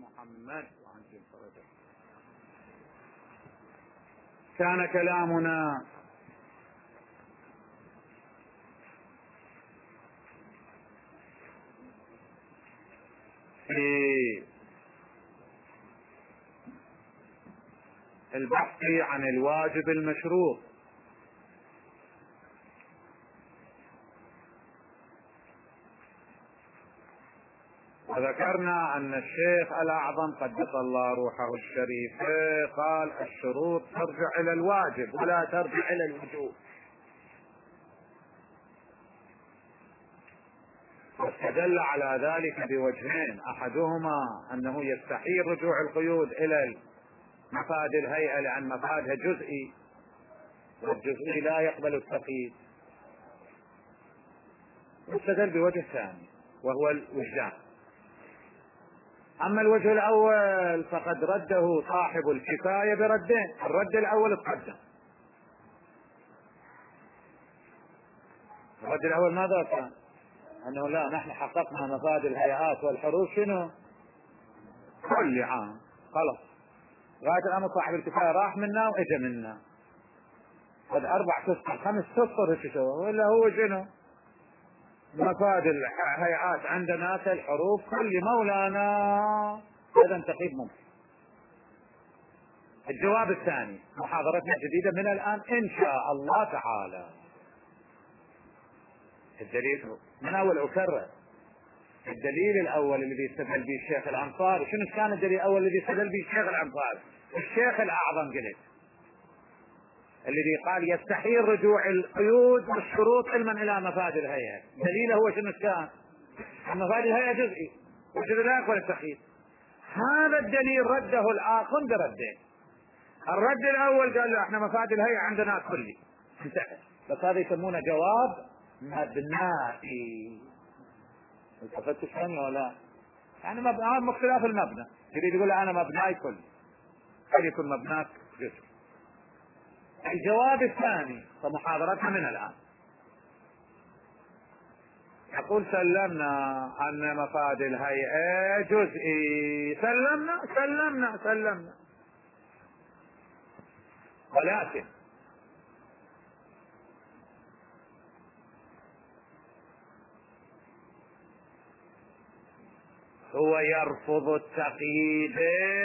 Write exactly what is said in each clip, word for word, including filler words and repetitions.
محمد وعنهم فرجا. كان كلامنا في البحث عن الواجب المشروط، وذكرنا أن الشيخ الأعظم قدس الله روحه الشريف قال الشروط ترجع إلى الواجب ولا ترجع إلى الوجوب، واستدل على ذلك بوجهين، أحدهما أنه يستحيل رجوع القيود إلى مفاد الهيئة لأن مفادها جزئي، والجزئي لا يقبل التقييد، واستدل بوجه ثاني وهو الوجدان. أما الوجه الأول فقد رده صاحب الكفاية بردين. الرد الأول اتقدم، الرد الأول ماذا كان؟ أنه لا، نحن حققنا مفاد الهيئات والحروف شنو؟ كل عام، خلاص غاية الأمر صاحب الكفاية راح منا وإجا منا، قد أربع تسطر خمس تسطر هيك شو، ولا هو شنو؟ مفاد الهيئات عندنا كالحروف كل مولانا، هذا تقييد ممكن. الجواب الثاني محاضرتنا الجديدة من الآن إن شاء الله تعالى. الدليل من أول أكرر، الدليل الأول الذي استدل به الشيخ الأنصاري، شنو كان الدليل الأول الذي استدل به الشيخ الأنصاري؟ الشيخ الأعظم قلت الذي قال يستحيل رجوع القيود والشروط علما إلى مفاد الهيئة، دليله هو شنو كان؟ مفاد الهيئة جزئي والجزء لا يقبل التقييد. هذا الدليل رده الآخر بردين. الرد الأول قال له احنا مفاد الهيئة عندنا كلي انتهى، بس هذا يسمونه جواب مبنائي. التفت ثاني ولا يعني مبنى اختلاف المبنى، يريد يقول انا مبناي كلي، هل يكون مبناك جزء. الجواب الثاني فمحاضرتنا من الآن يقول سلمنا أن مفاد الهيئة جزئي، سلمنا سلمنا سلمنا ولكن هو يرفض التقييد،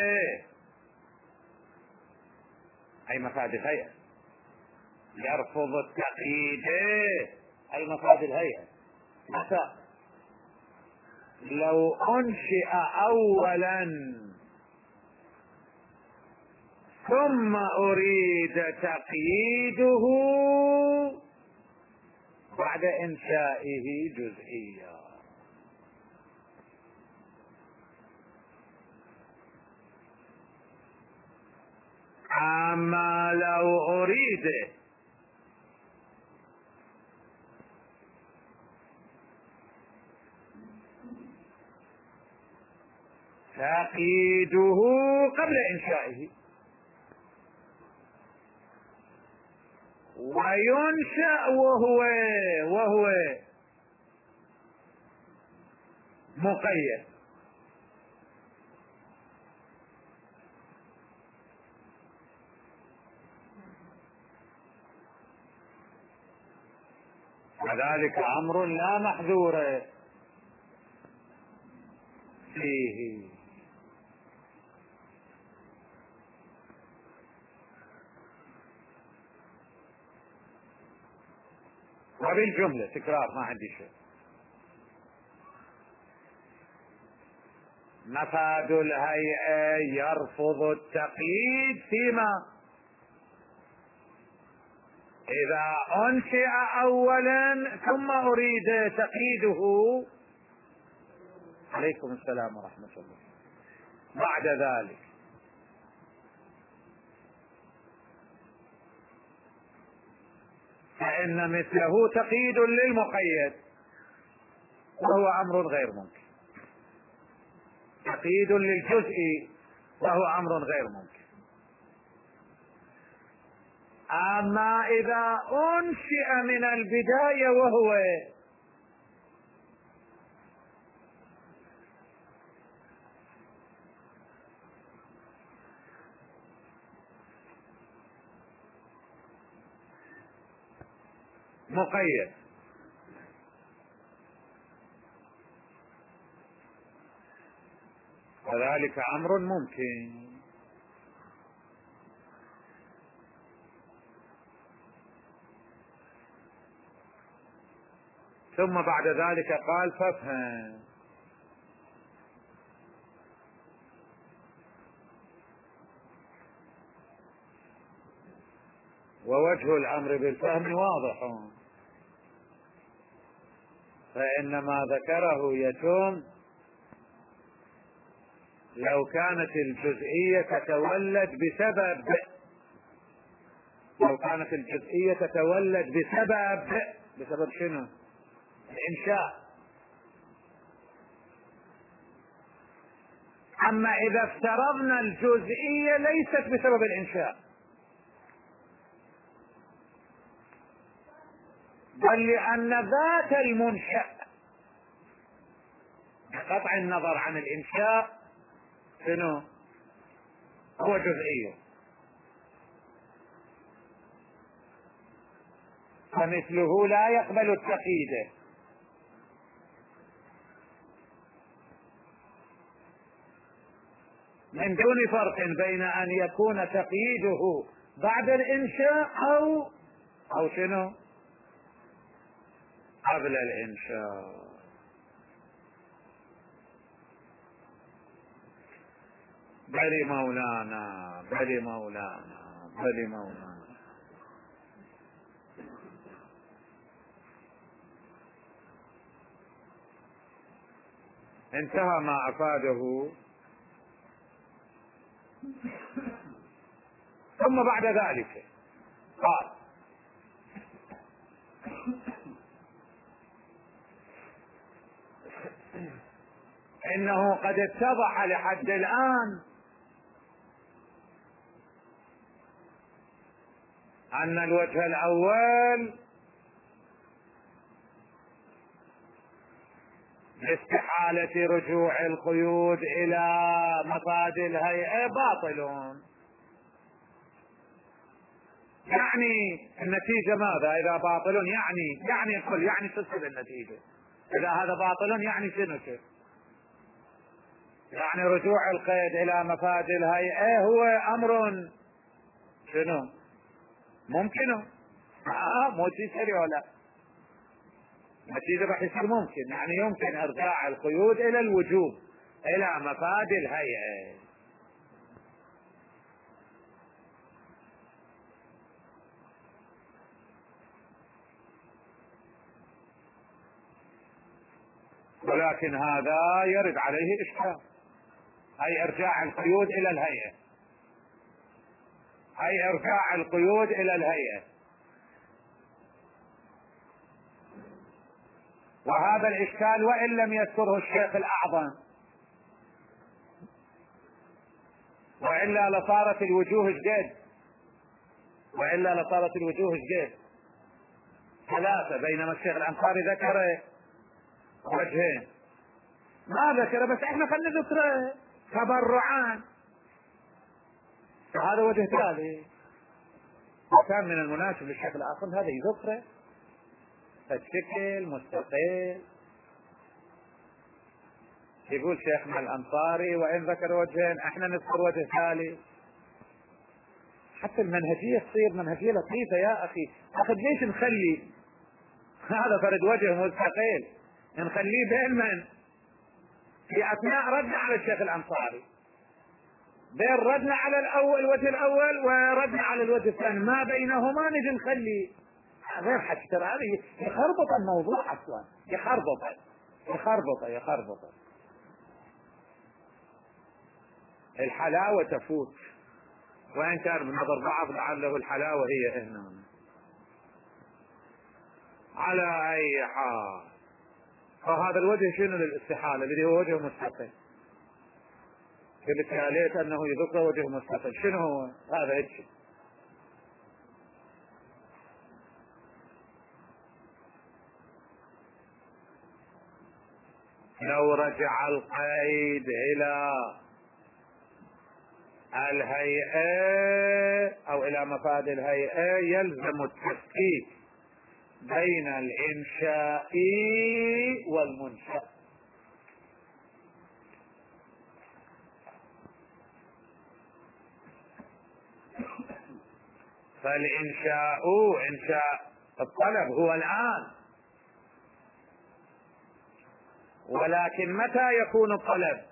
أي مفاد الهيئة يرفض التقييد، أي مفاد الهيئة. مثلا لو أنشئ أولا ثم أريد تقييده بعد إنشائه جزئيا، أما لو أريد تقييده قبل إنشائه وينشأ وهو وهو مقيد، وذلك أمر لا محذور فيه. وبالجملة تكرار ما عندي شيء، مفاد الهيئة يرفض التقييد فيما إذا أنشئ أولا ثم أريد تقييده، عليكم السلام ورحمة الله، بعد ذلك فإن مثله تقييد للمقيد وهو أمر غير ممكن، تقييد للجزء وهو أمر غير ممكن. أما إذا أنشئ من البداية وهو مقيد. وذلك أمر ممكن. ثم بعد ذلك قال فافهم. ووجه الأمر بالفهم واضح، فإن ما ذكره يتم لو كانت الجزئية تتولد بسبب لو كانت الجزئية تتولد بسبب بسبب شنو؟ الإنشاء. أما إذا افترضنا الجزئية ليست بسبب الإنشاء، بل لأن ذات المنشأ بقطع النظر عن الإنشاء شنو؟ هو جزئية. فمثله لا يقبل التقييد، من دون فرق بين أن يكون تقييده بعد الإنشاء أو أو شنو؟ قبل الإنشاء. بلي مولانا بلي مولانا بلي مولانا. انتهى ما أفاده. ثم بعد ذلك قال إنه قد اتضح لحد الآن أن الوجه الأول لاستحالة رجوع القيود إلى مفاد الهيئة باطل. يعني النتيجة ماذا إذا باطل؟ يعني يعني الكل يعني تفسد النتيجة. إذا هذا باطل يعني شنو؟ يعني رجوع القيد إلى مفاد الهيئة هو أمر شنو؟ ممكن. اه مو شيء ولا نتيجة راح يصير ممكن، يعني يمكن ارجاع القيود الى الوجوب الى مفاد الهيئة. ولكن هذا يرد عليه اشكال، اي ارجاع القيود الى الهيئة، اي ارجاع القيود الى الهيئة. وهذا الاشكال وان لم يذكره الشيخ الاعظم، والا لصارت الوجوه جد والا لصارت الوجوه جد ثلاثة، بينما الشيخ الانصاري ذكر وجهين. ما ذكر، بس احنا خلينا نذكره تبرعان، فهذا وجه ثالث. وكان من المناسب للشيخ الاعظم هذا يذكره بشكل مستقل. يقول شيخنا الانصاري وان ذكر وجهين احنا نذكر وجه ثالث، حتى المنهجيه تصير منهجيه لطيفه. يا اخي اخذ ليش نخلي هذا فرد وجه مستقل نخليه بين من في اثناء ردنا على الشيخ الانصاري، بين ردنا على الاول الوجه الاول وردنا على الوجه الثاني، ما بينهما نجي نخلي غير حكي. ترى هذا يخربط الموضوع اصلا، يخربط يخربط يخربط الحلاوة تفوت، وإن كان من نظر بعض لعله الحلاوة هي هنا. على أي حال فهذا الوجه شنو للاستحالة الذي هو وجه مستقل، قلت ليت أنه يذكر وجه مستقل. شنو هو هذا؟ هيك لو رجع القيد إلى الهيئة أو إلى مفاد الهيئة يلزم التفكيك بين الإنشاء والمنشأ. فالإنشاء إنشاء الطلب هو الآن، ولكن متى يكون الطلب؟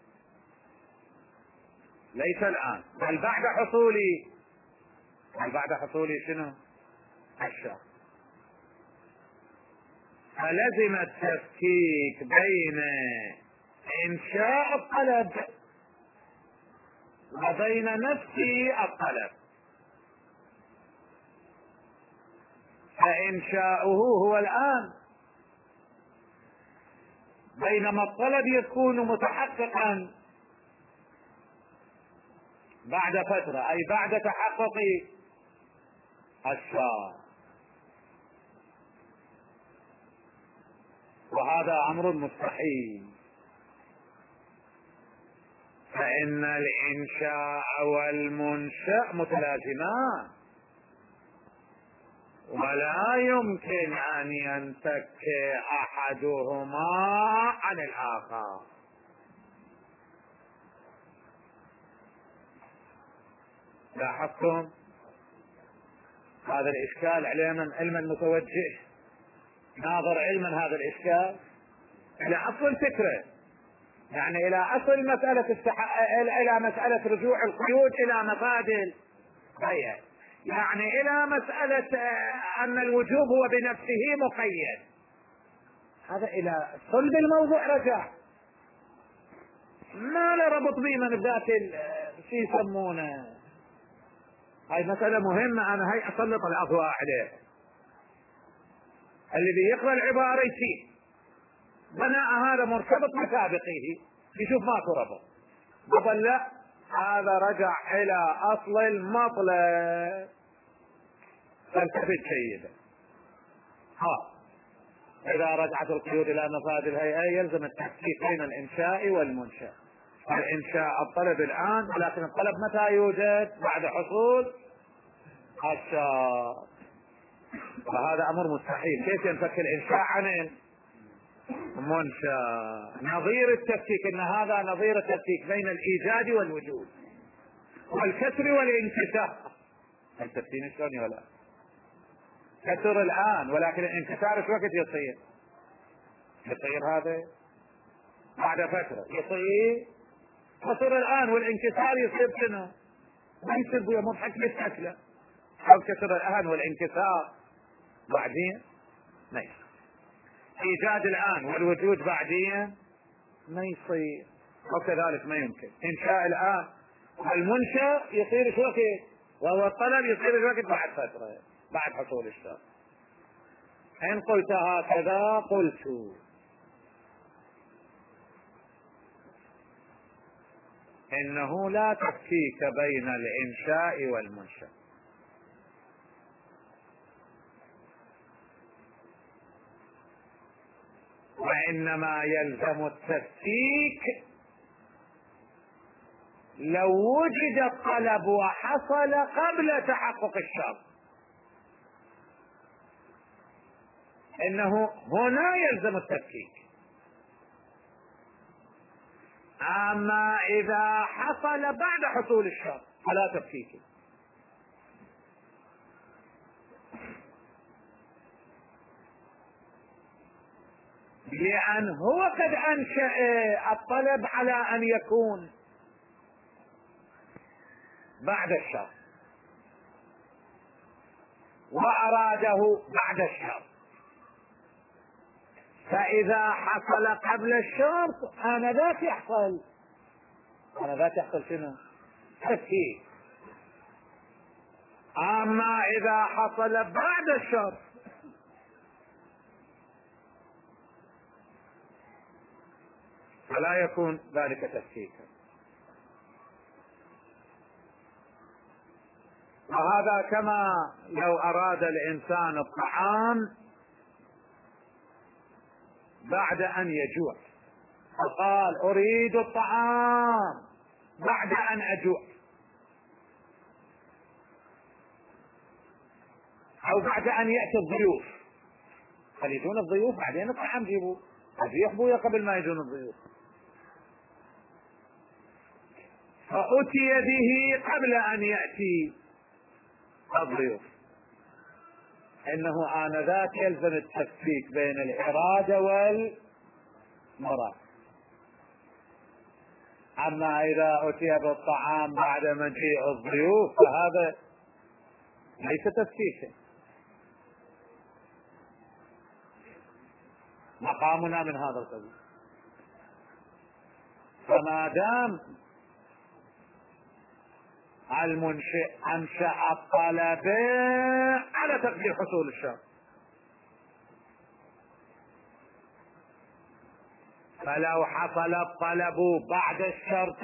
ليس الآن، بل بعد حصول بل بعد حصول شنو؟ الشرط. فلزم التفكيك بين إنشاء الطلب وبين نفس الطلب. فإنشاؤه هو الآن، بينما الطلب يكون متحققا بعد فترة، أي بعد تحقق الشرط، وهذا أمر مستحيل. فإن الإنشاء والمنشأ متلازمان، ولا يمكن أن ينفك أحدهما عن الآخر. لاحظتم هذا الإشكال علما علما متوجه، ناظر علما هذا الإشكال إلى أصل الفكرة، يعني إلى أصل مسألة استح... إلى مسألة رجوع القيود إلى مفاد البيع، يعني إلى مسألة أن الوجوب هو بنفسه مقيد. هذا إلى صلب الموضوع رجع، ما له ربط به من ذات شي يسمونه. هاي مسألة مهمة، أنا هاي أسلط الأضواء عليه. الذي يقرأ العبارة يصير بناء هذا مرتبط بسابقه، يشوف ماكو ربط، قبل لا هذا رجع إلى أصل المطلب. فالتفت جيدا. ها إذا رجعت القيود إلى مفاد الهيئة يلزم التحقيق بين الإنشاء والمنشأ. الإنشاء الطلب الآن، ولكن الطلب متى يوجد؟ بعد حصول الشرط. فهذا أمر مستحيل. كيف ينفك الإنشاء عن المنشأ؟ نظير التفكيك، إن هذا نظير التفكيك بين الإيجاد والوجود والكسر والانكسار. التفكير شلون ولا كسر الآن، ولكن الانكسار ايش وقت يصير؟ يصير هذا بعد فترة، يصير كسر الآن، والانكسار يصير شنو؟ ما يصير بيه مضحك بالشكل، أو كسر الآن والانكسار بعدين ما يصير. إيجاد الآن والوجود بعدين ما يصير، وكذلك ما يمكن إنشاء الآن والمنشأ يصير ايش وقت؟ وهو الطلب يصير ايش وقت؟ بعد فترة، بعد حصول الشرط. إن قلت هكذا قلت إنه لا تفكيك بين الإنشاء والمنشأ، وإنما يلزم التفكيك لو وجد الطلب وحصل قبل تحقق الشرط. إنه هنا يلزم التفكيك. أما إذا حصل بعد حصول الشرط فلا تفكيك. لأن هو قد أنشأ الطلب على أن يكون بعد الشرط، وأراده بعد الشرط، فإذا حصل قبل الشرط أنا ذات يحصل أنا ذات يحصل شنو؟ تفكيك. أما إذا حصل بعد الشرط فلا يكون ذلك تفكيكا. وهذا كما لو أراد الإنسان الطعام بعد أن يجوع، فقال أريد الطعام بعد أن أجوع، أو بعد أن يأتي الضيوف خلي يجون الضيوف بعدين نطلع نجيبه، أبيح بويا قبل ما يجون الضيوف. فأتي به قبل أن يأتي الضيوف. إنه آنذاك يلزم التفكيك بين الإرادة والمراد. أما إذا أتي بالطعام بعد مجيء الضيوف فهذا ليس تفكيكا، مقامنا من هذا القبيل. فما دام المنشئ أنشأ الطلب على تقدير حصول الشرط، فلو حصل الطلب بعد الشرط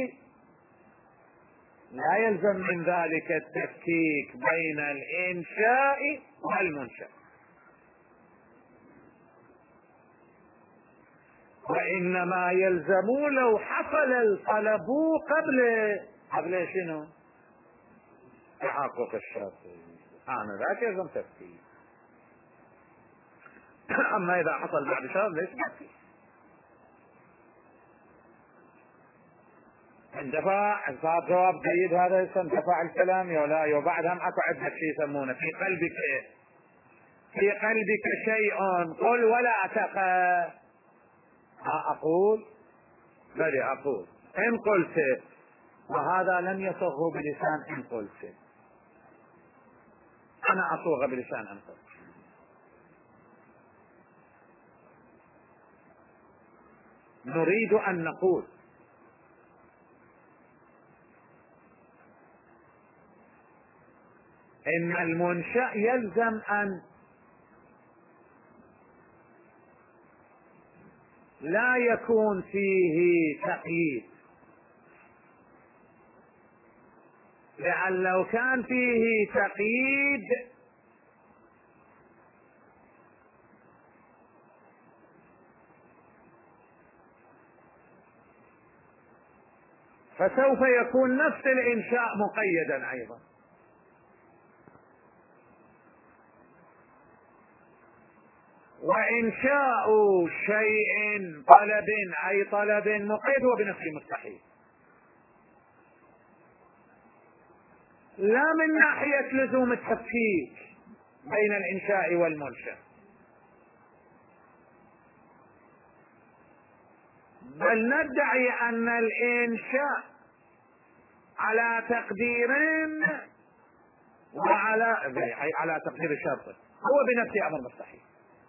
لا يلزم من ذلك التفكيك بين الإنشاء والمنشأ، وإنما يلزم لو حصل الطلب قبل قبل شنو؟ تحقق الشرط، أنا ذاك يلزم تفكيك. أما إذا حصل بعد شرط ليس تفكيك. اندفع صار جواب جيد هذا، اندفع الكلام يا لا. وبعد هم اكو عندك شيء يسمونه في قلبك ايه؟ في قلبك شيء قل ولا تقى. اقول بلي اقول ان قلت، وهذا لم يصغ بلسان ان قلت، انا اصوغ بلسان ان قلت. نريد ان نقول ان المنشأ يلزم ان لا يكون فيه تقييد، لأن لو كان فيه تقييد فسوف يكون نفس الإنشاء مقيدا أيضا. وإنشاء شيء طلب أي طلب مقيد هو بنفسه مستحيل، لا من ناحية لزوم التفكيك بين الإنشاء والمنشأ، بل ندعي أن الإنشاء على تقديرين وعلى على تقدير شرط هو بنفسه أمر مستحيل.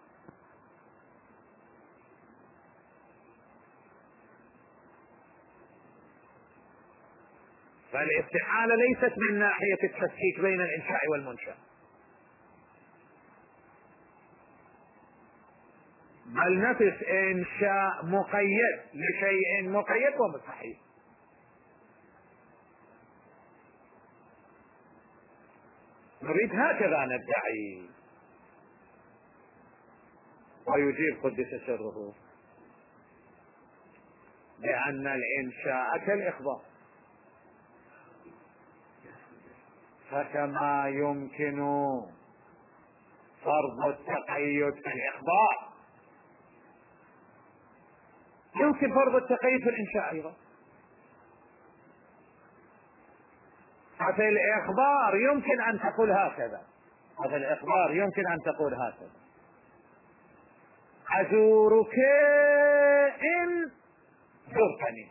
فالاستحالة ليست من ناحية التفكيك بين الإنشاء والمنشأ، بل نفس إنشاء مقيد لشيء مقيد ومستحيل. نريد هكذا ندعي. ويجيب قدس سره بأن الإنشاء كالإخبار، فكما يمكن فرض التقيد في الإخبار يمكن فرض التقيد في الإنشاء أيضا. ففي الإخبار يمكن أن تقول هكذا، ففي الإخبار يمكن أن تقول هكذا: أزورك إن زرتني،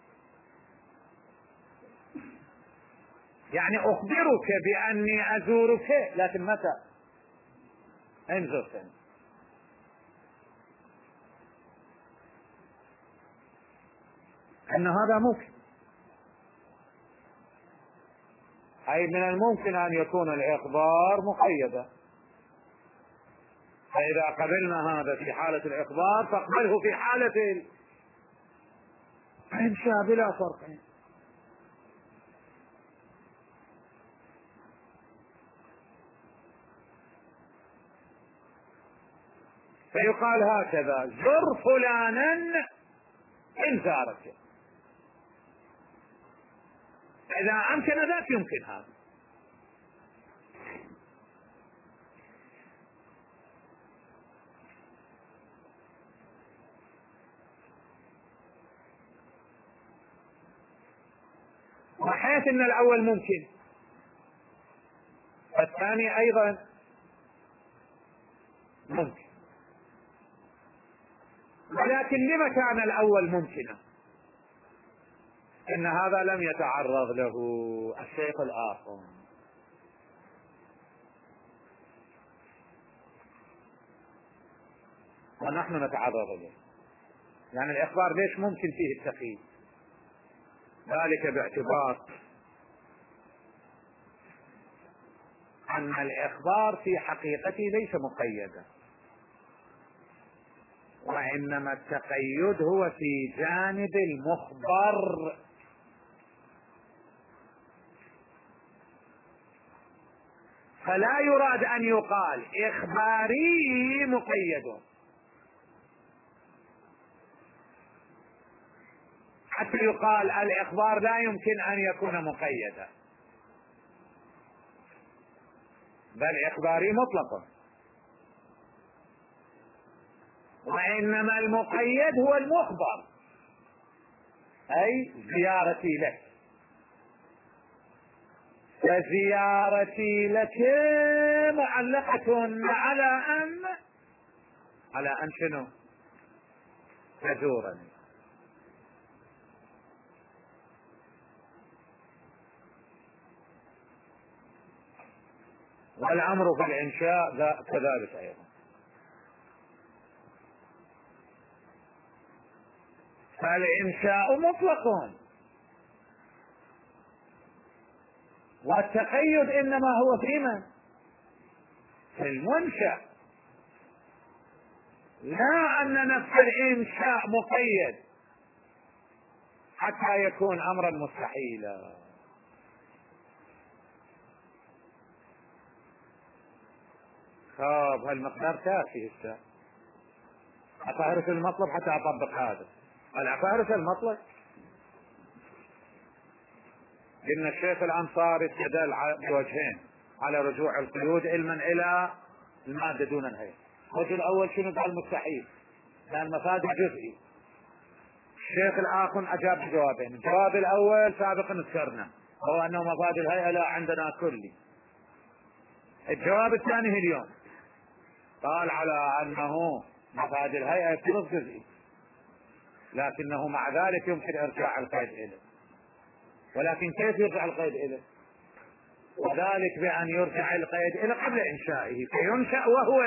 يعني أخبرك بأني أزورك، لكن متى؟ إن زرتني. أن هذا ممكن، أي من الممكن أن يكون الإخبار مقيدا، فإذا قبلنا هذا في حالة الإخبار فاقبله في حالة الإنشاء بلا فرق. فيقال هكذا: زر فلانا إن زارك. إذا أمكن ذاك يمكن هذا. بحيث ان الاول ممكن، الثاني ايضا ممكن. ولكن لما كان الاول ممكنا؟ ان هذا لم يتعرض له الشيخ الاخر، ونحن نتعرض له. يعني الاخبار ليش ممكن فيه التقييد؟ ذلك باعتبار ان الاخبار في حقيقته ليس مقيدا، وانما التقيد هو في جانب المخبر. فلا يراد ان يقال اخباري مقيد، حتى يقال الاخبار لا يمكن ان يكون مقيدا، بل اخباري مطلق. وانما المقيد هو المخبر، اي زيارتي لك. فزيارتي لك معلقة على ان على ان شنو؟ تزورني. والامر في الانشاء كذلك ايضا. فالانشاء مطلق، والتقيد انما هو فيما في المنشأ، لا ان نفس الانشاء مقيد حتى يكون امرا مستحيلا. خاب هالمقدار كافي هسه، افهرس المطلب حتى اطبق هذا. هل افهرس المطلب؟ ان الشيخ الانصاري استدل بوجهين على رجوع القيود علما الى المادة دون الهيئة. الوجه الاول شنو قال؟ مستحيل، لان المفاد جزئي. الشيخ الاخر اجاب بجوابين. الجواب الاول سابقا ذكرنا، هو انه مفاد الهيئة لا عندنا كلي. الجواب الثاني اليوم قال على انه مفاد الهيئة يفترض جزئي، لكنه مع ذلك يمكن ارجاع القيد اليه. ولكن كيف يرجع القيد اليه؟ وذلك بان يرجع القيد اليه قبل انشائه، فينشأ وهو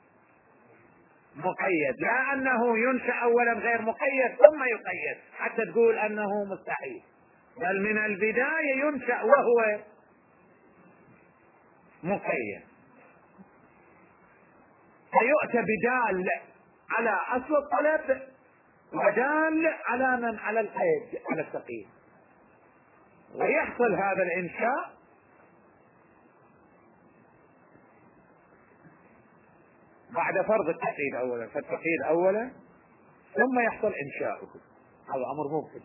مقيد، لا انه ينشأ اولا غير مقيد ثم يقيد حتى تقول انه مستحيل، بل من البداية ينشأ وهو مقيد، فيؤتى بدال على اصل الطلب ودال على من؟ على القيد، على التقييد. ويحصل هذا الانشاء بعد فرض التقييد اولا، فالتقييد اولا ثم يحصل انشاؤه. هذا امر ممكن.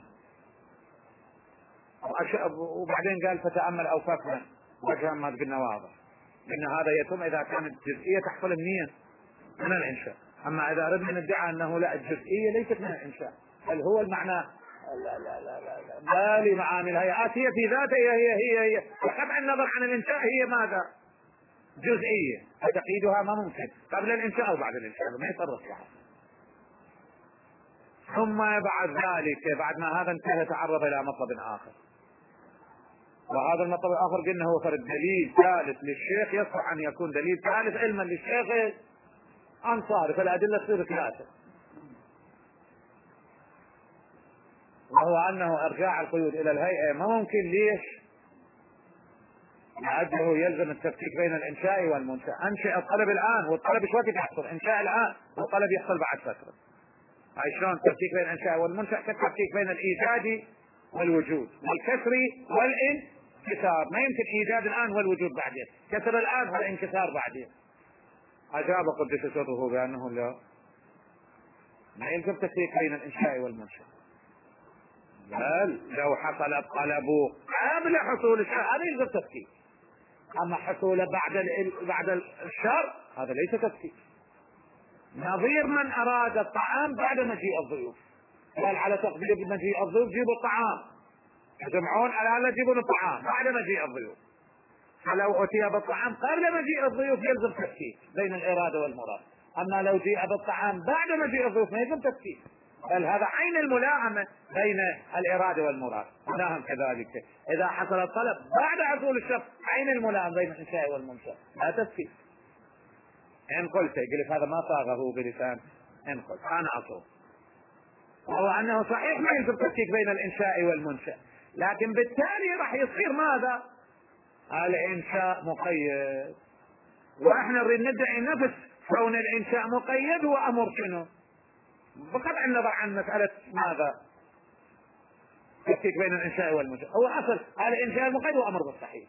وبعدين قال فتأمل اوفاقنا وجها ما قلنا واضح ان هذا يتم اذا كانت الجزئية تحصل النية من الانشاء. اما اذا اردنا ندعي انه لا، الجزئية ليست من الانشاء، بل هو المعنى لا لا لا لا لا بالي معاني الهيئات هي في ذاتها هي هي هي بقطع النظر عن الانشاء هي ماذا؟ جزئية، فتقييدها ما ممكن قبل الانشاء او بعد الانشاء، ما يصرف لها. ثم بعد ذلك بعد ما هذا انتهى تعرض الى مطلب اخر، وهذا المطلب الاخر قلنا هو فرد دليل ثالث للشيخ، يصح ان يكون دليل ثالث علما للشيخ انصاري، فالادله تصير ثلاثه، وهو انه ارجاع القيود الى الهيئه ما ممكن. ليش؟ لأنه يلزم التفكيك بين الانشاء والمنشأ. انشئ الطلب الان والطلب ايش وقت يحصل؟ انشاء الان والطلب يحصل بعد فتره. هاي شلون التفكيك بين الانشاء والمنشأ؟ كالتفكيك بين الايجاد والوجود والكسر والانكسار. ما يمكن ايجاد الان والوجود بعدين، كسر الان والانكسار بعدين. اجاب قدس سره بانه لا، ما يلزم تفكيك بين الانشاء والمنشأ، بل لو حصل الطلب قبل حصول الشر هذا يلزم تفكيك، اما حصوله بعد ال... بعد الشر هذا ليس تفكيك. نظير من اراد الطعام بعد مجيء الضيوف، قال على تقدير مجيء الضيوف جيبوا الطعام، يجمعون على لا يجيبون الطعام بعد مجيء الضيوف. فلو أتي بالطعام قبل مجيء الضيوف يلزم تفكيك بين الإرادة والمراد، أما لو جيء بالطعام بعد مجيء الضيوف ما يلزم تفكيك، بل هذا عين الملائمة بين الإرادة والمراد. هناهم كذلك إذا حصل الطلب بعد حصول الشخص عين الملائمة بين الإنشاء والمنشأ لا تفكيك. إن قلت قلت هذا ما صاغه بلسان، إن قلت أنا أصوب وهو أنه صحيح ما يلزم تفكيك بين الإنشاء والمنشأ، لكن بالتالي راح يصير ماذا؟ الإنشاء مقيد، وإحنا نريد ندعي نفس كون الإنشاء مقيد هو أمر شنو؟ بقطع النظر عن مسألة ماذا؟ تفكيك بين الإنشاء والمنشأ، هو أصل الإنشاء المقيد هو أمر بالصحيح.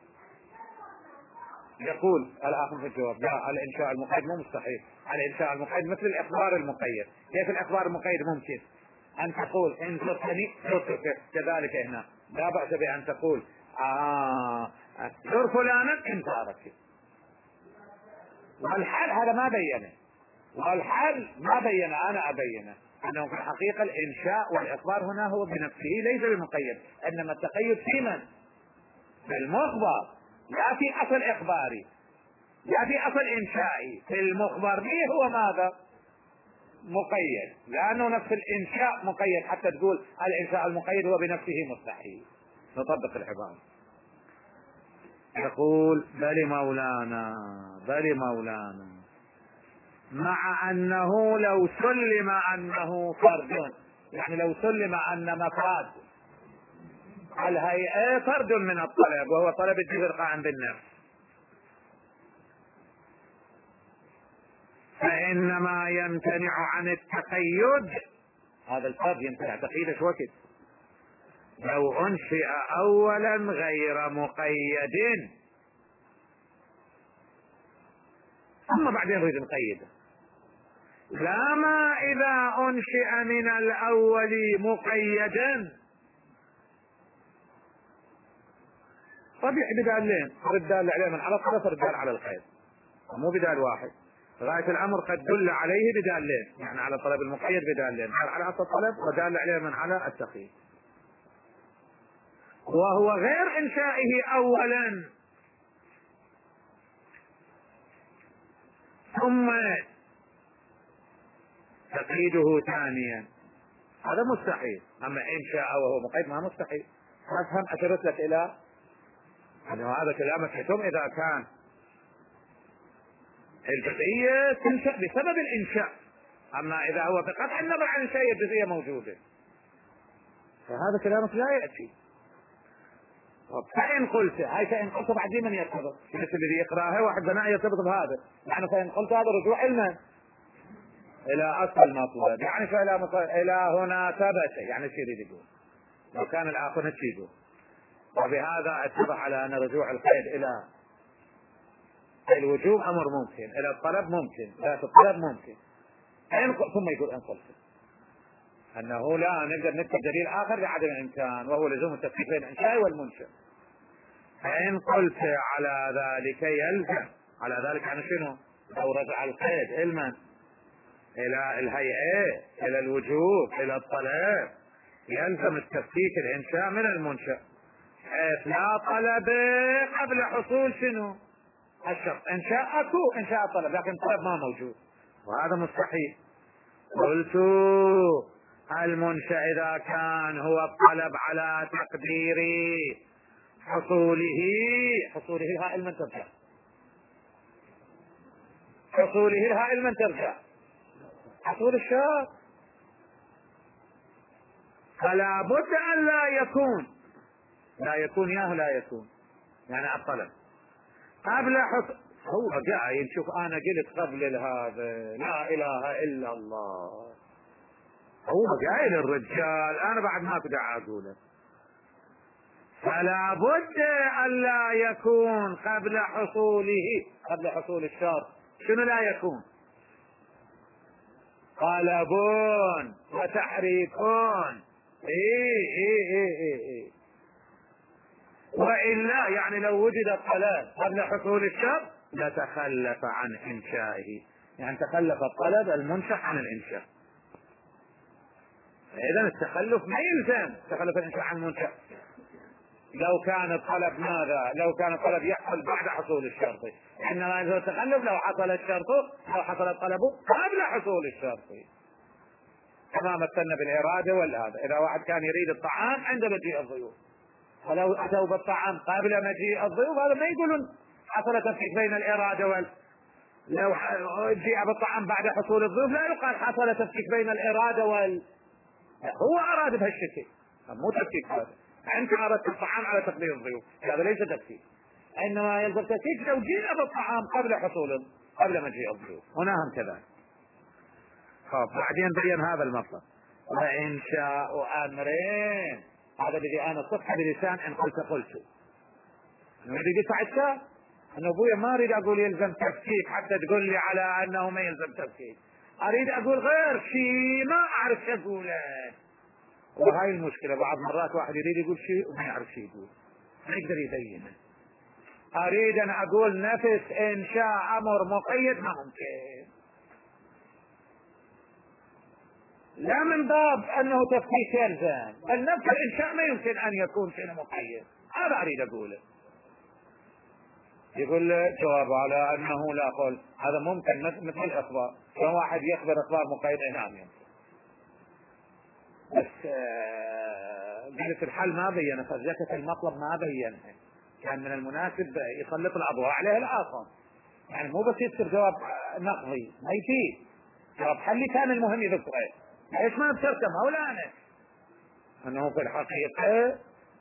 يقول الآخر في الجواب لا، الإنشاء المقيد مو مستحيل، الإنشاء المقيد مثل الإخبار المقيد. كيف الإخبار المقيد ممكن؟ أن تقول إن زرتني زرتك، كذلك هنا لا بأس بأن تقول آه زر فلانا إن زارك، والحال هذا ما بينه، والحال ما بينه، أنا أبينه أنه في الحقيقة الإنشاء والإخبار هنا هو بنفسه ليس بمقيد، إنما التقيد في من؟ في المخبر، لا في أصل إخباري، لا في أصل إنشائي. في المخبر به هو ماذا؟ مقيد، لأنه نفس الإنشاء مقيد حتى تقول الإنشاء المقيد هو بنفسه مستحيل. نطبق العبارة. يقول بل مولانا بل مولانا مع أنه لو سلم أنه فرد، يعني لو سلم أن مفاد الهيئة فرد من الطلب وهو طلب الجبر عن بالنفس، فإنما يمتنع عن التقيد. هذا الفرد يمتنع تقييده شو وقت؟ لو أنشئ أولا غير مقيد ثم بعدين نريد نقيده، لا ما إذا أنشئ من الأول مقيدا. طبيعي بدالين، الدال عليه من على الطرف الدال على القيد، مو بدال واحد. غاية الأمر قد دل عليه بدالين، يعني على طلب المقيد بدالين، على أصل الطلب ودال عليه من على التقييد، وهو غير إنشائه أولا ثم تقييده ثانيا، هذا مستحيل. أما إنشاء وهو مقيد ما مستحيل. أفهم أشرت لك إلى أنه هذا كلامك ثم إذا كان الجزئية تنشأ بسبب الإنشاء، أما إذا هو بقطع النظر عن الشيء الجزئية موجودة فهذا كلامك لا يأتي. فإن قلت هاي فإن قلت بعدين من يرتبط مثل الذي يقرأها واحد بناء يرتبط بهذا، يعني فإن قلت هذا رجوع علما إلى أصل مطلب، يعني فإلى مطلب إلى هنا ثبت، يعني شيء يريد يقول لو كان الآخر نتيجه. وبهذا اتضح على أن رجوع القيد إلى الوجوب أمر ممكن، إلى الطلب ممكن، لا الطلب ممكن. ثم يقول إن قلت أنه لا نقدر نكتب دليل آخر بعدم الإمكان وهو لزوم التفكيك بين الإنشاء والمنشأ. فإن قلت على ذلك يلزم، على ذلك يعني شنو؟ لو رجع القيد علما إلى الهيئة إلى الوجوب إلى الطلب يلزم التفكيك الإنشاء من المنشأ، حيث لا طلب قبل حصول شنو؟ الشرط. إنشاء أكو إنشاء الطلب لكن الطلب ما موجود، وهذا مستحيل. قلت المنشأ إذا كان هو الطلب على تقدير حصوله، حصوله الهاء من ترجع، حصوله الهاء من ترجع حصول الشرط، فلا بد أن لا يكون، لا يكون ياه لا يكون يعني الطلب قبل حصول. هو قاعد شوف أنا قلت قبل هذا لا إله إلا الله، هو قايل الرجال أنا بعد ما بدع أقوله. فلا بد أن لا يكون قبل حصوله، قبل حصول الشرط شنو لا يكون؟ قلبون وتحريكون، إيه إيه إيه إيه إيه. وإلا يعني لو وجد الطلب قبل حصول الشرط لتخلف عن إنشائه، يعني تخلف الطلب المنشأ عن الإنشاء. إذا التخلف ما يلزم تخلف الإنشاء عن المنشأ. لو كان الطلب ماذا؟ لو كان الطلب يحصل بعد حصول الشرط، إنما إذا التخلف لو حصل الشرط أو حصل الطلب قبل حصول الشرط، كما مثلنا بالإرادة والهذا. إذا واحد كان يريد الطعام عند مجيء الضيوف، فلو أتوا بالطعام قبل مجيء الضيوف هذا ما يقولون حصل تفكيك بين الإرادة وال لو جاء بالطعام بعد حصول الضيوف لا يقال حصل تفكيك بين الإرادة وال هو أراد بهالشكل، مو تفكيك هذا. أنت أردت الطعام على تقديم الضيوف، هذا ليس تفكيك، إنما يلزم تفكيك لو جاء بالطعام قبل حصول قبل مجيء الضيوف. هنا هم كذا. خب بعدين بين هذا المطلب وإنشاء أمرين، هذا الذي أنا صفحة بلسان إن قلت قلت نريد يساعدك أن أبويا ما أريد أقول يلزم تفكيك حتى تقول لي على أنه ما يلزم تفكيك، أريد أقول غير شيء ما أعرف شو أقوله. وهاي المشكلة، بعض مرات واحد يريد يقول شيء وما يعرف شيء يقول، ما يقدر يبينه. أريد أن أقول نفس إنشاء أمر مقيد ما ممكن، لا من باب أنه تفكيك يلزم، بل نفس الإنشاء ما يمكن أن يكون شيء مقيد. هذا أريد أقوله. يقول جواب على أنه لا قول، هذا ممكن مثل الإخبار، كان واحد يخبر إخبار مقيد نعم يمكن، بس قلت الحل ما بينه، فزكت المطلب ما بينه، كان من المناسب يسلط الأضواء عليه الآخر، يعني مو بس يصير جواب نقضي ما يفيد، جواب حلي كان المهم يذكره. ليش ما بتركه مولانا أنه في الحقيقة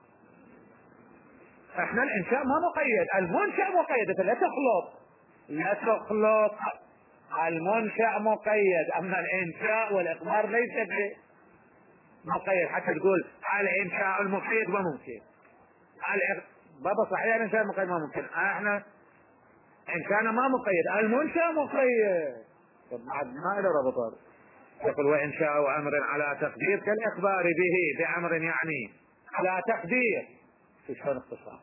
احنا الإنشاء ما مقيد، المنشأ مقيد، لا تخلط لا تخلط، المنشأ مقيد، أما الإنشاء والإخبار ليس مقيد حتى تقول الإنشاء المقيد ما ممكن. بابا صحيح الإنشاء المقيد ما ممكن، احنا إنشاءنا ما مقيد، المنشأ مقيد، بعد ما له ربط. يقول وإنشاء أمر على تقدير كالإخبار به بأمر، يعني على تقدير في شلون اختصار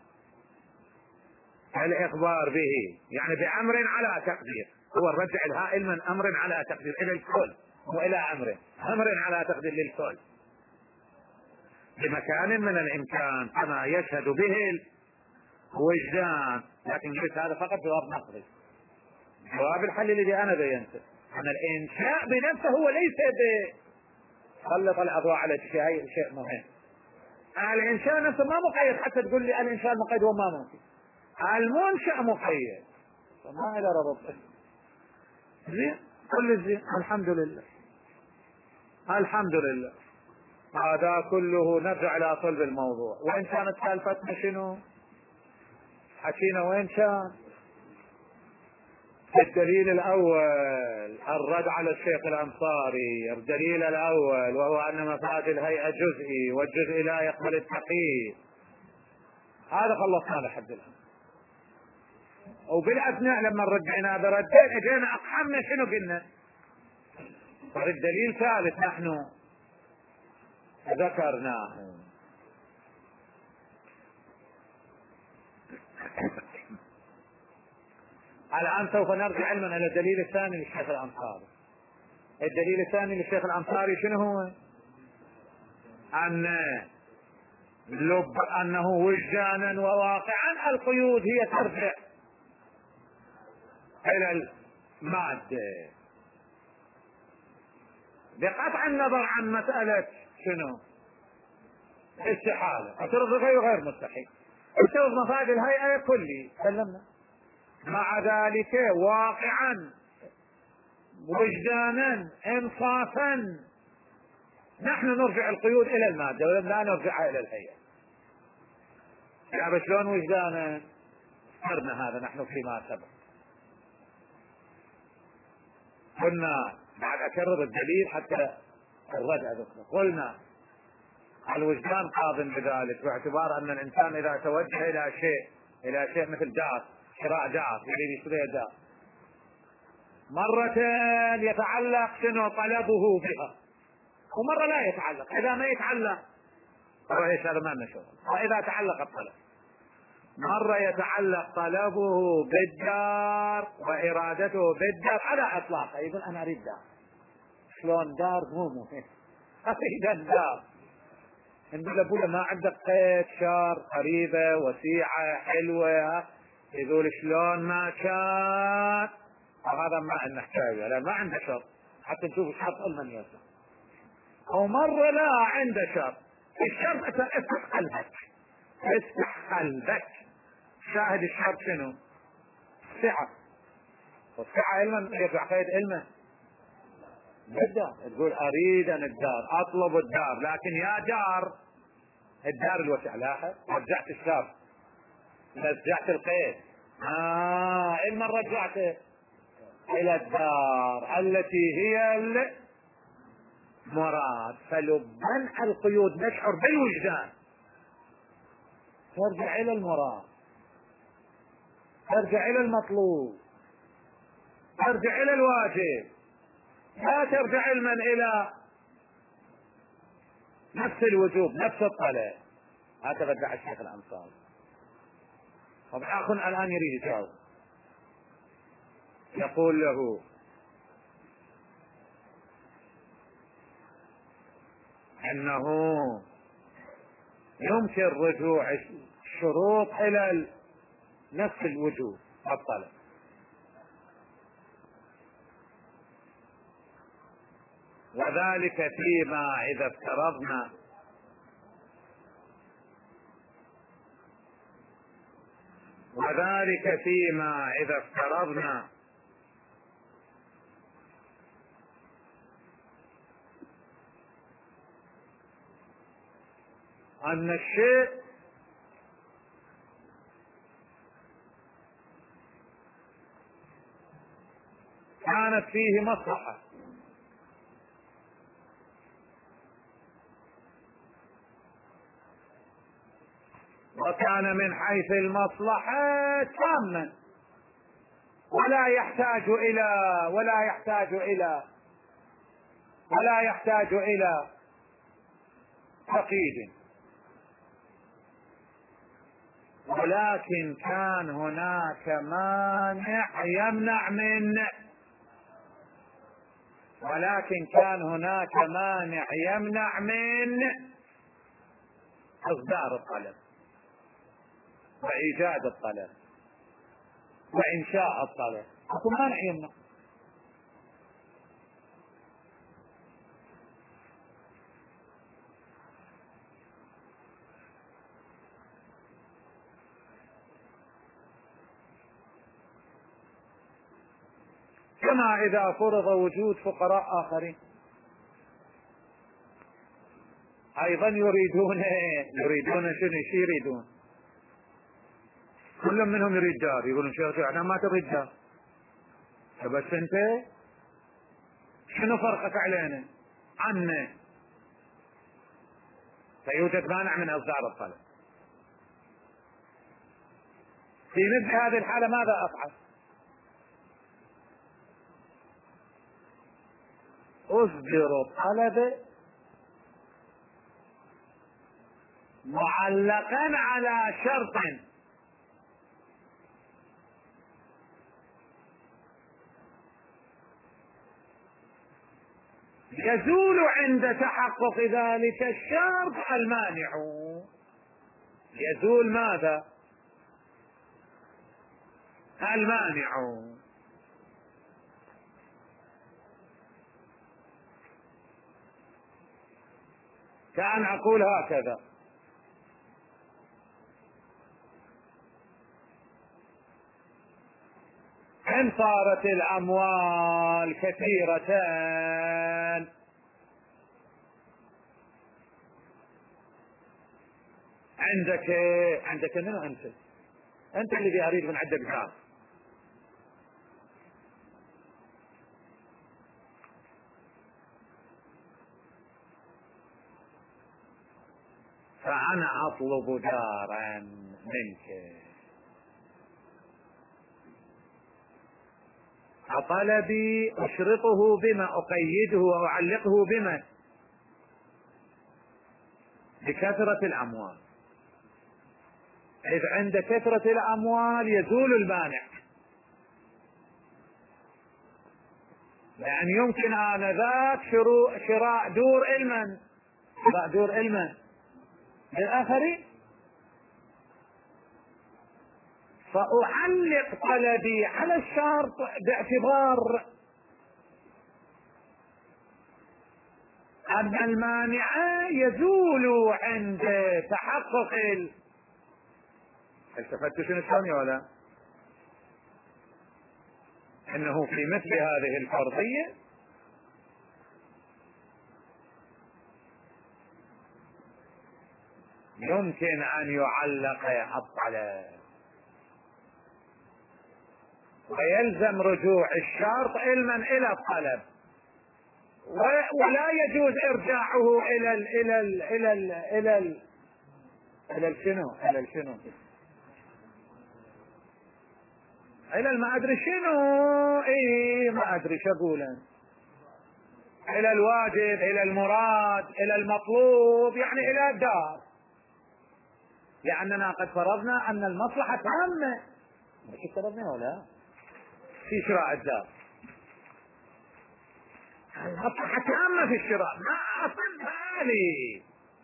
الإخبار به يعني بأمر على تقدير، هو الرجع الهائل من أمر على تقدير إلى الكل وإلى أمر، أمر على تقدير للكل بمكان من الإمكان كما يشهد به الوجدان. لكن قلت هذا فقط جواب نقضي، جواب الحل الذي أنا بينته أن الإنشاء بنفسه هو ليس بسلط الأضواء على شيء شيء مهم. الإنشاء نفسه ما مقيد حتى تقول لي الإنشاء المقيد هو ما ممكن، المنشأ مقيد، فما إلى ربط. زين كل زين الحمد لله الحمد لله. هذا كله نرجع إلى صلب الموضوع. وإن كانت سالفتنا شنو؟ حكينا وين كان؟ الدليل الأول الرد على الشيخ الأنصاري، الدليل الأول وهو أن مفاد الهيئة جزئي والجزء لا يقبل التقييد، هذا خلصنا لحد الآن. وبالأثناء لما رجعنا بردين اجينا أقحمنا شنو قلنا؟ صار الدليل ثالث نحن ذكرناه. الآن سوف نرجع علما إلى الدليل الثاني للشيخ الأنصاري. الدليل الثاني للشيخ الأنصاري شنو هو؟ أن لب أنه وجدانا وواقعا القيود هي ترجع إلى المادة بقطع النظر عن مسألة شنو؟ استحالة، اعترض غير غير مستحيل، اعترض مفاد الهيئة كلي سلمنا. مع ذلك واقعا وجدانا انصافا نحن نرجع القيود الى المادة ولا نرجعها الى الهيئة. يعني شلون وجدانا؟ ذكرنا هذا نحن فيما سبق، قلنا بعد اكرر الدليل حتى الرد اذكره، قلنا الوجدان قاض بذلك باعتبار ان الانسان اذا توجه الى شيء الى شيء مثل دار، شراء دار، يريد يشتري دار، مرتين يتعلق شنو طلبه بها ومرة لا يتعلق. اذا ما يتعلق ايش هذا ما لنا شغل، واذا تعلق الطلب مرة يتعلق طلبه بالدار وارادته بالدار على اطلاقه، يقول انا اريد دار، شلون دار مو مهم، أريد الدار. نقول ابونا ما عندك قيد شار قريبة وسيعة حلوة؟ يقول شلون ما كان؟ هذا ما نحتاجه، لا ما عنده شر حتى نشوف شرط من يسر، او مرة لا عنده شر. الشرط افتح قلبك، افتح قلبك. شاهد الشرط شنو؟ السعة، والسعة علما يرجع قيد علما بالدار. تقول اريد ان الدار، اطلب الدار، لكن يا دار الدار الوسع. لاحظ رجعت الشرط، رجعت القيد. اه علما رجعته الى الدار التي هي المراد. فلبن القيود نشعر بالوجدان، ترجع الى المراد، ترجع الى المطلوب، ترجع الى الواجب، لا ترجع علما الى نفس الوجوب نفس الطلب. هكذا دعا الشيخ الانصاري. طب اخ الان يريد يجاوب، يقول له انه يمكن رجوع الشروط الى نفس الوجوب الطلب. وذلك فيما اذا افترضنا وذلك فيما اذا افترضنا ان الشيء كانت فيه مصلحة، وكان من حيث المصلحة تاما، ولا يحتاج الى ولا يحتاج الى ولا يحتاج الى تقييد، ولكن كان هناك مانع يمنع من ولكن كان هناك مانع يمنع من إصدار الطلب وإيجاد الطلب وإنشاء الطلب. أكو مانع يمنع. كما إذا فرض وجود فقراء آخرين أيضا يريدون يريدون شنو يريدون؟ كل منهم يريد دار. يقولون شيخ احنا ما تريد دار، بس انت شنو فرقك علينا عنا؟ فيوجد مانع من إصدار الطلب. في مثل هذه الحالة ماذا أفعل؟ أصدر الطلب معلقا على شرط يزول عند تحقق ذلك الشرط المانع. يزول ماذا؟ المانع. كأن أقول هكذا: إن صارت الأموال كثيرة عندك عندك منو أنت؟ أنت الذي أريد من عندك ذات. فأنا أطلب دارا منك. طلبي أشرطه بما أقيده وأعلقه بما بكثرة الأموال. إذ عند كثرة الأموال يزول المانع، لأن يمكن آنذاك شراء دور علما، شراء دور علما للآخرين. فأعلق طلبي على الشرط باعتبار أن المانع يزول عند تحقق ال... التفتوا شنو شلون ولا انه في مثل هذه الفرضية يمكن ان يعلق الطلب ويلزم رجوع الشرط علما الى الطلب، ولا يجوز ارجاعه الى ال الى ال الى ال الى ال الى الشنو الى الشنو الى ما ادري شنو، اي ما ادري شو اقول، الى الواجب، الى المراد، الى المطلوب، يعني الى الدار، لاننا قد فرضنا ان المصلحة تامة، مش فرضنا ولا في شراء الدار، المصلحة تامة في الشراء، ما اصلا بالي،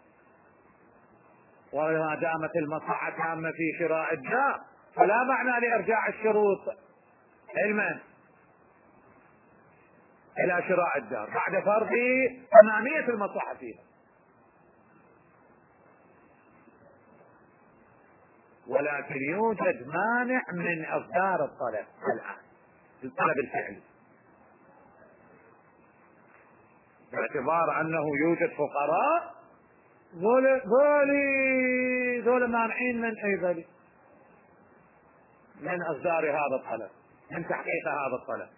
وما دامت المصلحة تامة في شراء الدار فلا معنى لارجاع الشروط علما الى شراء الدار بعد فرض تمامية المصلحة فيها. ولكن يوجد مانع من اصدار الطلب الان، الطلب الفعلي، باعتبار انه يوجد فقراء ذول ذولي ذول مانعين من اي ذلك، من اصدار هذا الطلب، من تحقيق هذا الطلب.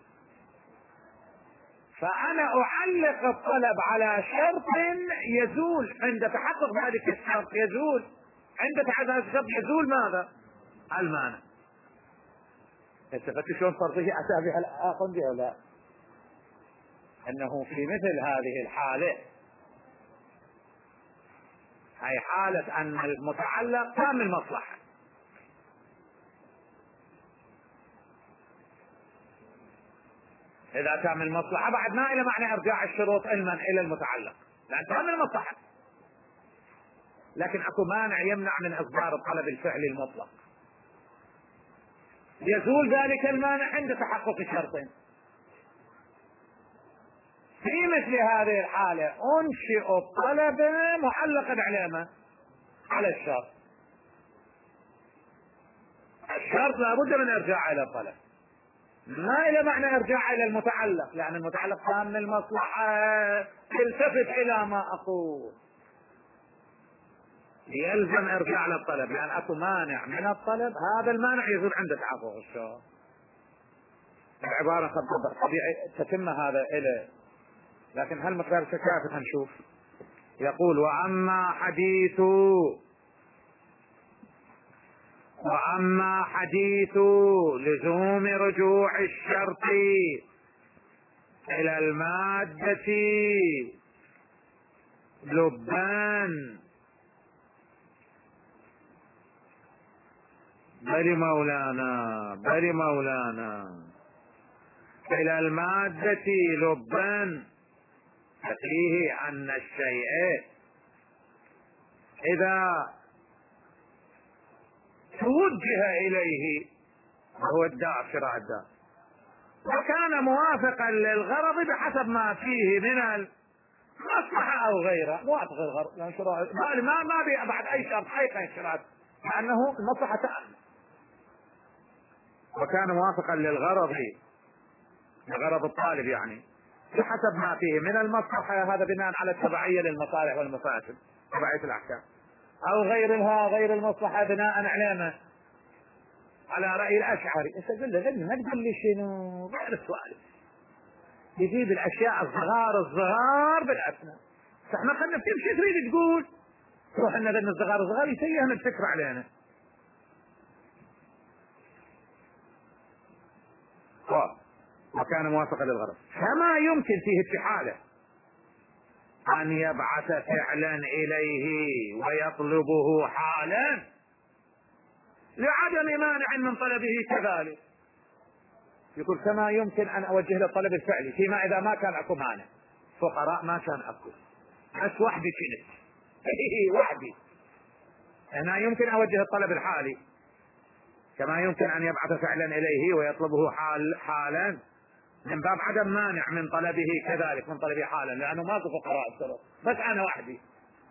فانا اعلق الطلب على شرط يزول عند تحقق ذلك الشرط، يزول عند تحقق هذا الشرط يزول ماذا؟ المانع. التفت شلون فرضيه اتى بها الاخر بها لا، انه في مثل هذه الحالة، هي حالة ان المتعلق تام المصلحة، اذا تام المصلحة بعد ما الى معنى ارجاع الشروط علما الى المتعلق، لان تام المصلحة، لكن اكو مانع يمنع من اصدار الطلب الفعلي المطلق، يزول ذلك المانع عند تحقق الشرطين. في مثل هذه الحالة انشئ الطلب معلقا علامة على الشرط، الشرط لابد من ارجاع الى الطلب، ما الى معنى ارجاع الى المتعلق، لان المتعلق تام المصلحة، التفت الى ما اقول، يلزم ارجاع للطلب، لان اكو مانع من الطلب، هذا المانع يزول عند تحقق الشرط. العبارة طبيعي تتم هذا الى، لكن هل مقدار شكاية هنشوف. يقول واما حديث واما حديث لزوم رجوع الشرط الى المادة لبان بل مولانا بل مولانا الى المادة لبان، فيه ان الشيء اذا توجه اليه وهو الدار، شراء الدار، وكان موافقا للغرض بحسب ما فيه من المصلحة او غيره، موافق للغرض، لان شراء ما ما ما بعد اي شرط حقيقة الشراء، لانه المصلحة تأمن، وكان موافقا للغرض، لغرض الطالب يعني بحسب ما فيه من المصلحة، هذا بناء على التبعية للمصالح والمفاسد، تبعية الأحكام، أو غيرها غير المصلحة بناء على ما على رأي الأشعري. أنت تقول له ما تقول لي شنو غير السؤال، يجيب الأشياء الصغار الصغار بالأسماء، فإحنا خلنا نفهم شو تريد تقول، روح لنا ذن الصغار الصغار يسيهم الفكرة علينا. وكان موافقا للغرض، فما يمكن فيه استحالة أن يبعث فعلا إليه ويطلبه حالا لعدم مانع من طلبه كذلك، يقول كما يمكن ان اوجه له الطلب الفعلي فيما اذا ما كان اكو مانع. فقراء ما كان اكو، بس وحدي كنت وحدي. هنا يمكن اوجه الطلب الحالي كما يمكن ان يبعث فعلا اليه ويطلبه حال حالا من باب عدم مانع من طلبه كذلك من طلبه حالا، لانه ماكو فقراء السلف، بس انا وحدي.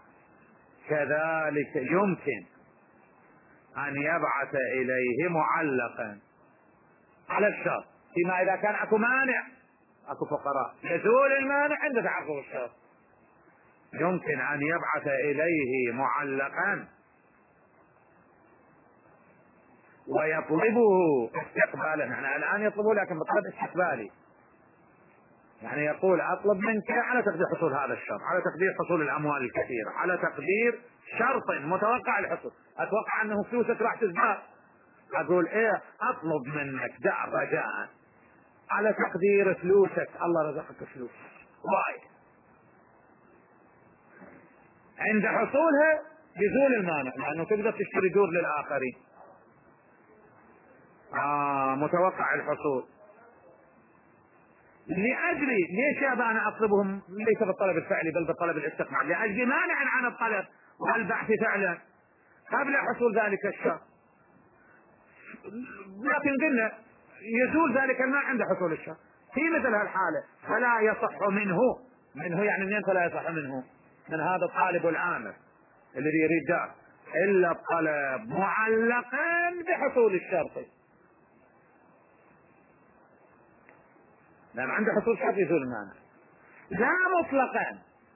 كذلك يمكن ان يبعث اليه معلقا على الشرط فيما اذا كان اكو مانع، اكو فقراء يزول المانع عند تعرض الشرط. يمكن ان يبعث اليه معلقا ويطلبه استقبالا، يعني الان يطلبه لكن بطلب استقبالي، يعني يقول اطلب منك على تقدير حصول هذا الشرط، على تقدير حصول الاموال الكثيره، على تقدير شرط متوقع الحصول. اتوقع انه فلوسك راح تزداد، اقول ايه اطلب منك دع رجاء على تقدير فلوسك، الله رزقك فلوس وايد، عند حصولها يزول المانع لانه تقدر تشتري دور للاخرين. آه متوقع الحصول. لأجل ليش يا أنا أطلبهم ليس بالطلب الفعلي بل بالطلب الاستقبال؟ لأجل مانع عن الطلب والبحث فعلا قبل حصول ذلك الشرط، لكن قلنا يزول ذلك المانع عند حصول الشرط. في مثل هالحالة فلا يصح منه، منه يعني منين فلا يصح منه؟ من هذا الطالب الآمر الذي يريد دار، إلا الطلب معلقا بحصول الشرط. لأن عنده حصول شرط يزول المانع، لا مطلقا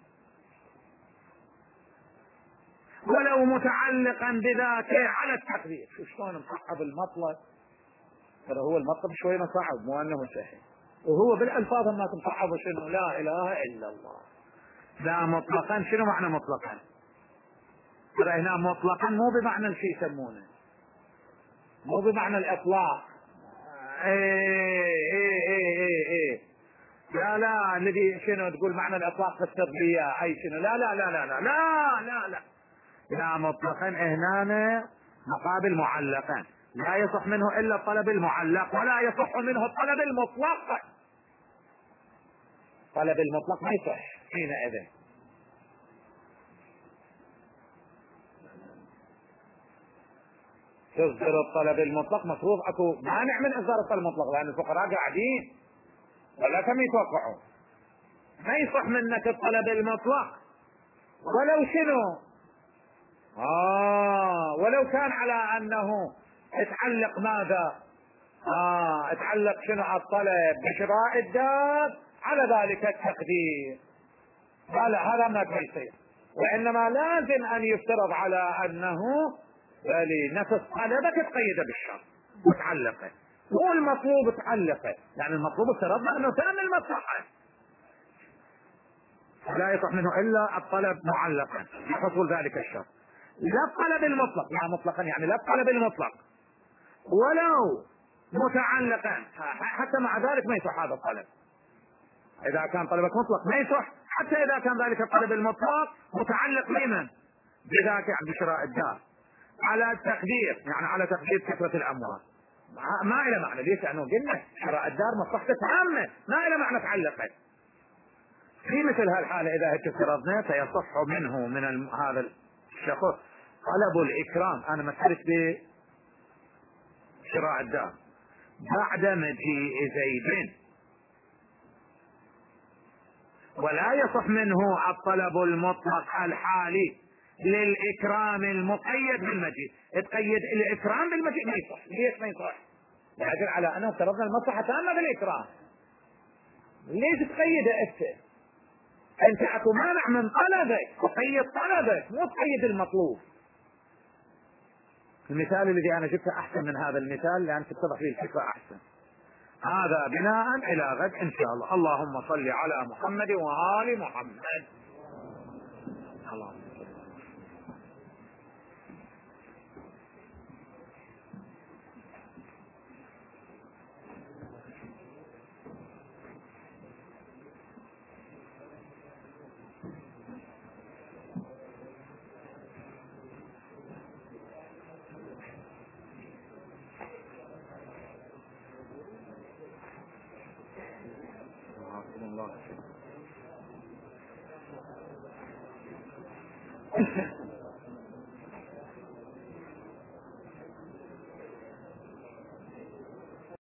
ولو متعلقا بذاته على التقدير. شو شلون مصعب المطلب؟ ترى هو المطلب شوي مصعب مو انه سهل، وهو بالالفاظ ما مصعب شنو لا اله الا الله. لا مطلقا، شنو معنى مطلقا؟ ترى هنا مطلقا مو بمعنى الشيء يسمونه، مو بمعنى الاطلاق. ايه ايه ايه ايه ايه لا لا الذي شنو تقول معنى الاطلاق في التربيه اي شنو، لا لا لا لا لا لا لا لا لا مطلقا هنا مقابل معلقا، لا يصح منه الا الطلب المعلق ولا يصح منه الطلب المطلق. طلب المطلق ما يصح حينئذ. تصدر الطلب المطلق مفروض اكو مانع من اصدار الطلب المطلق، لان الفقراء قاعدين ولا كم يتوقعون. ما يصح منك الطلب المطلق ولو شنو، آه ولو كان على أنه اتعلق ماذا؟ آه اتعلق شنو الطلب بشراء الدار على ذلك التقدير. لا لا هذا ما يصير، وإنما لازم أن يفترض على أنه بل نفس طلبك تقيد بالشرط متعلقة، مو المطلوب تعلقه، يعني المطلوب افترضنا أنه تم المصلحة. لا يصح منه إلا الطلب معلقا لحصول ذلك الشرط، لا الطلب المطلق، لا مطلقا يعني لا الطلب المطلق ولو متعلقا، حتى مع ذلك ما يصح هذا الطلب. إذا كان طلبك مطلق ما يصح، حتى إذا كان ذلك الطلب المطلق متعلق بمن؟ بذاك بشراء الدار على التقدير، يعني على تقدير كثرة الأموال. ما إلى معنى، ليش؟ لأنه قلنا شراء الدار مصلحته عامة، ما إلى معنى تعلقت. في مثل هالحالة إذا هيك افترضنا فيصح منه من الم... هذا الشخص طلب الإكرام. أنا مثلت بشراء الدار بعد مجيء زيد، ولا يصح منه الطلب المطلق الحالي للإكرام المقيد بالمجيء. تقيد الإكرام بالمجيء ما يصح. ليش ما يصح؟ لأجل على أنه افترضنا المصلحة تامة بالإكرام. ليش تقيده أنت؟ أنت أكو مانع من طلبك، تقيد طلبك مو تقيد المطلوب. المثال الذي أنا جبته أحسن من هذا المثال لأن تتضح فيه الفكرة أحسن. هذا بناء إلى غد إن شاء الله. اللهم صل على محمد وآل محمد. اللهم الله.